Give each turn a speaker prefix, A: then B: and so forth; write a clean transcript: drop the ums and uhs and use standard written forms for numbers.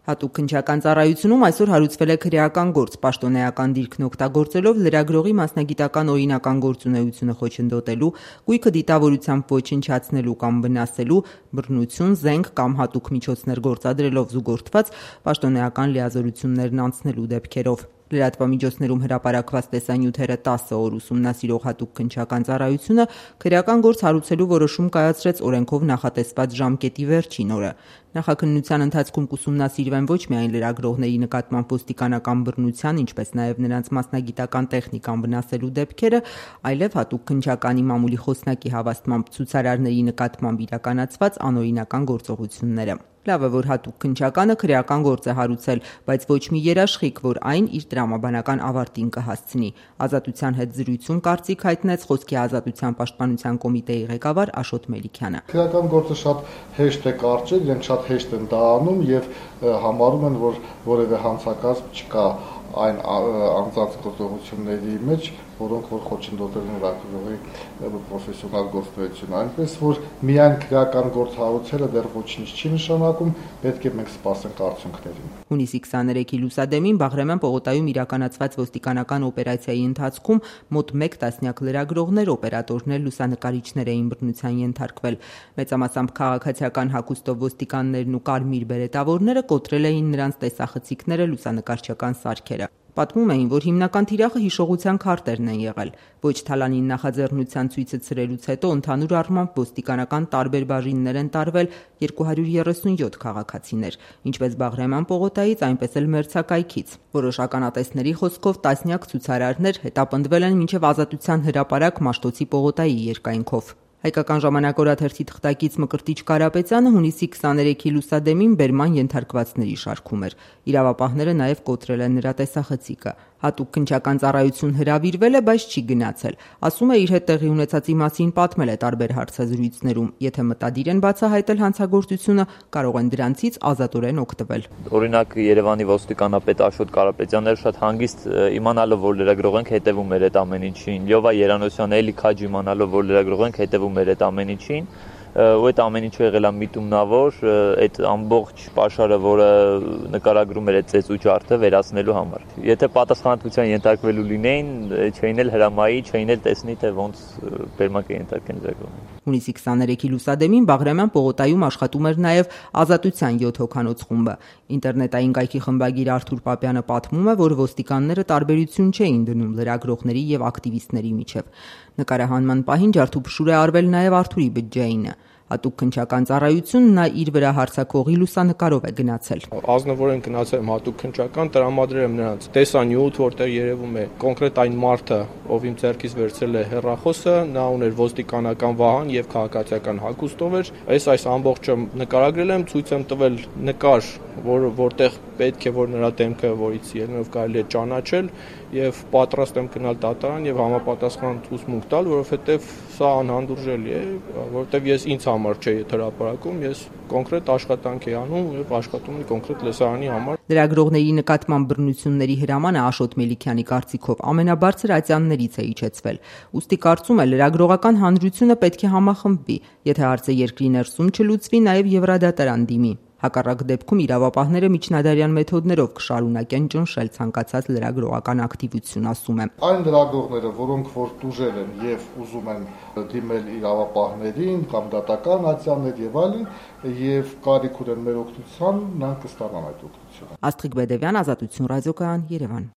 A: Հատուկ քննչական ծառայությունում այսօր հարուցվել է քրեական գործ, պաշտոնեական դիրքն օգտագործելով լրագրողի մասնագիտական օրինական գործունեությունը խոչընդոտելու, գույքը դիտավորությամբ ոչնչացնելու կամ վնասելու, բռնություն, զենք կամ հատուկ միջոցներ գործադրելով զուգորդված պաշտոնեական լիազորություններն անցնելու դեպքերով։ Լրատվամիջոցներում հրապարակված տեսանյութերը 10 օր ուսումնասիրող հատուկ քննչական ծառայությունը քրեական գործ հարուցելու որոշում կայացրեց օրենքով նախատեսված ժամկետի վերջին օրը։ Նախաքննության ընթացքում կուսումնասիրվեն ոչ միայն լրագրողների նկատմամբ ոստիկանական բռնության, ինչպես նաև նրանց մասնագիտական տեխնիկան վնասելու դեպքերը, այլև հատուկ քննչականի մամուլի խոսնակի հավաստմամբ ցուցարարների նկատմամբ իրականացված անօրինական գործողությունները։ Լավ է, որ հատուկ քննչականը քրեական գործ է հարուցել, բայց ոչ մի երաշխիք, որ այն իր տրամաբանական ավարտին կհասցնի։ Ազատության հետ զրույցում կարծիք հայտնեց Խոսքի ազատության պաշտպանության կոմիտեի ղեկավար Աշոտ Մելիքյանը։
B: Քրեական գործը շատ հեշտ է կարճել, իրենք շատ հեշտ են դա անում եւ համարում են, որ որևէ հանցակազմ չկա այն անձանց գործողությունների մեջ, որոնք որ խոչընդոտել են լրագրողի պրոֆեսիոնալ գործունեությունը, այնպես որ միայն քրեական գործ հարուցելը դեռ ոչինչ չի նշանակում, պետք է մենք սպասենք արդյունքներին։
A: Հունիսի 23-ի լուսադեմին Բաղրամյան պողոտայում իրականացված ոստիկանական օպերացիայի ընթացքում մոտ 1 տասնյակ լրագրողներ, օպերատորներ, լուսանկարիչներ էին բռնության ենթարկվել։ Մեծամասամբ քաղաքացիական հագուստով ոստիկաններն ու կարմիր բերետավորները կոտրել էին նրանց տեսախցիկները, լուսանկարչական սարքերը։ Պատմում էին, որ հիմնական թիրախը հիշողության քարտերն են եղել։ Ոչ թալանին նախաձեռնության ցույցը ցրելուց հետո ընդհանուր առմամբ ոստիկանական տարբեր բաժիններ են տարվել 237 քաղաքացիներ, ինչպես Բաղրամյան պողոտայից, այնպես էլ մերձակայքից։ Որոշ ականատեսների խոսքով տասնյակ ցուցարարներ հետապնդվել են մինչև Ազատության հրապարակ Մաշտոցի պողոտայի երկայնքով։ Հայկական ժամանակ օրաթերթի թղթակից Մկրտիչ Կարապետյանը հունիսի 23-ի լուսադեմին բերման ենթարկվածների շարքում էր։ Իրավապահները նաև կոտրել են նրա տեսախցիկը։ Հատուկ քննչական ծառայություն հրավիրվել է, բայց չի գնացել։ Ասում է, իր հետ տեղի ունեցածի մասին պատմել է տարբեր հարցազրույցներում։ Եթե մտադիր են բացահայտել հանցագործությունը, կարող են դրանցից ազատորեն օգտվել։
C: Օրինակ Երևանի ոստիկանապետ Աշոտ Կարապետյանն էր շատ հանգիստ իմանալով, որ լրագրող ենք, հետևում էր այդ ամեն ինչին։ Լյովա Երանոսյանը էլի քաջ իմանալով, որ լրագրող ենք, հետևում էր այդ ամեն ինչին։ Ու այդ ամեն ինչը եղել է միտումնավոր, այդ ամբողջ պաշարը, որը նկարագրում էր այդ ծեծու ջարդը վերացնելու համար։ Եթե պատասխանատվության ենթարկվելու լինեին, չէին էլ հրամայի, չէին էլ տեսնի, թե ոնց բերմակ է ենթարկեն լրագրողին։
A: Հունիսի 23-ի լուսադեմին Բաղրամյան պողոտայում աշխատում էր նաև Ազատության 7 հոգանոց խումբը։ Ինտերնետային կայքի խմբագիր Արթուր Պապյանը պատմում է, որ ոստիկանները տարբերություն չէին դնում լրագրողների եւ ակտիվիստների միջև։ Նկարահանման պահին ջարդուփշուր է արվել նաև Արթուրի բջջայինը։ Հատուկ քննչական ծառայությունն նա իր վրա հարձակողի լուսանկարով է գնացել։
D: Ազնվորեն գնացել եմ հատուկ քննչական, տրամադրել եմ նրանց տեսանյութ, որտեղ երևում է կոնկրետ այն մարդը, ով իմ ձեռքից վերցրել է հեռախոսը, նա ուներ ոստիկանական վահան եւ քաղաքացիական հագուստով էր։ Այս ամբողջը նկարագրել եմ, ցույց եմ տվել նկար, որտեղ պետք է որ նրա դեմքը, որից ելնելով կարելի է ճանաչել, եւ պատրաստ եմ գնալ դատարան եւ համապատասխան ցուցմունք տալ, որովհետեւ սա անհանդուրժելի է, որովհետեւ ես ինձ համար չէ հրապարակում, ես կոնկրետ աշխատանք եմ անում եւ աշխատում եմ կոնկրետ լսարանի համար։
A: Լրագրողների նկատմամբ բռնությունների հրամանը Աշոտ Մելիքյանի կարծիքով ամենաբարձր ատյաններից է իջեցվել։ Ուստի կարծում է, լրագրողական հանրությունը պետք է համախմբվի, եթե հարցը երկրի ներսում չլուծվի, նաև Եվրադատարան դիմի։ Հակառակ դեպքում իրավապահները միջնադարյան մեթոդներով կշարունակեն ճնշել ցանկացած լրագրողական ակտիվություն, ասում է։
B: Այն լրագրողները, որոնք որ տուժել են եւ ուզում են դիմել իրավապահներին կամ դատական ատյաններ եւ այլն, եւ կարիք ունեն մեր օգնության, նրանք կստանան այդ օգնությունը։
A: Աստղիկ Բեդևյան, Ազատություն ռադիոկայան, Երևան։